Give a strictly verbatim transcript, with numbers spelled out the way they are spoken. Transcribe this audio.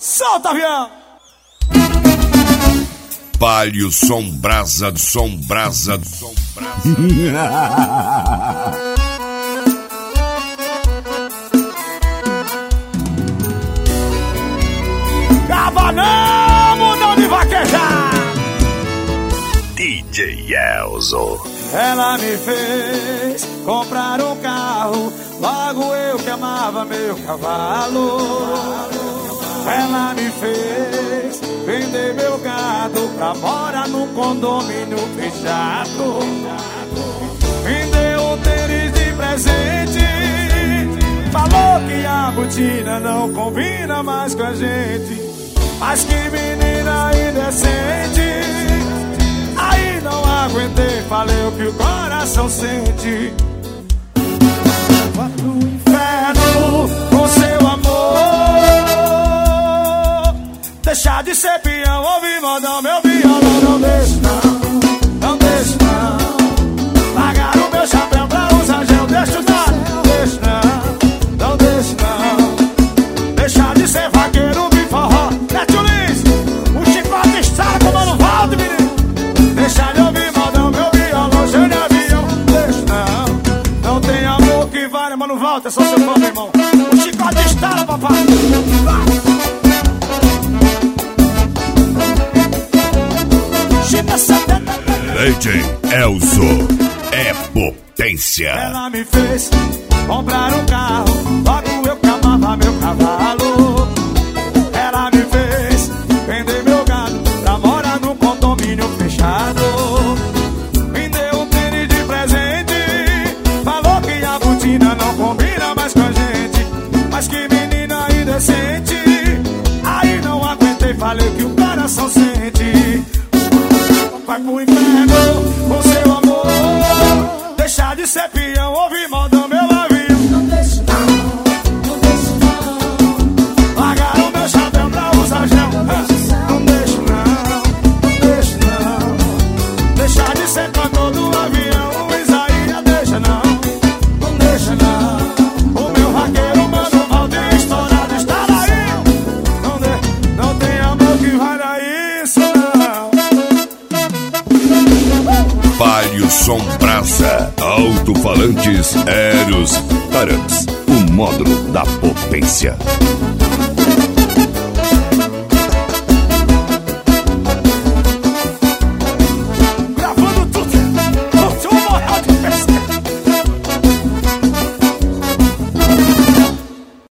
Solta, avião! Palio, som brasa, som brasa, som brasa. Cabanamos, não de vaquejar. D J Elzo. Ela me fez comprar um carro, logo eu que amava meu cavalo. Ela me fez vender meu gado pra morar num condomínio fechado. Me deu um tênis de presente, falou que a botina não combina mais com a gente. Mas que menina indecente, aí não aguentei, falei o que o coração sente. Vá pro inferno com seu amor, deixar de ser peão, ouvir modão, meu violão. Não deixe não, não deixe não, largar o meu chapéu pra usar gel. Deixa não, deixe não, não deixe não, deixar de ser vaqueiro, me forró. Mete o Lins, o chicote estrala com o Mano Valdo, menino. Deixar de ouvir modão, meu violão, cheio de avião. Deixa não, não tem amor que vale, Mano Valdo, é só seu fã, meu irmão. O chicote estrala, papai. D J Elzo é potência. Ela me fez comprar um carro, logo eu que amava meu cavalo. Ela me fez vender meu gado pra morar num condomínio fechado. Me deu um tênis de presente, falou que a botina não combina mais com a gente. Mas que menina indecente, aí não aguentei, falei que o coração sente. Vai pro inferno com seu amor, deixar de ser peão, ouvir modão, meu avião. Não deixe não, não deixe não, largar o meu chapéu pra usar gel. Não deixe não, não deixe não, deixar de ser cantor do avião. O Isaías deixa não, não deixa não, o meu vaqueiro, Mano Valdo, estourado está aí. Não, de, não tem amor que vai dar isso não. Palio, som brasa, alto-falantes, Eros, Tarantes, o módulo da potência.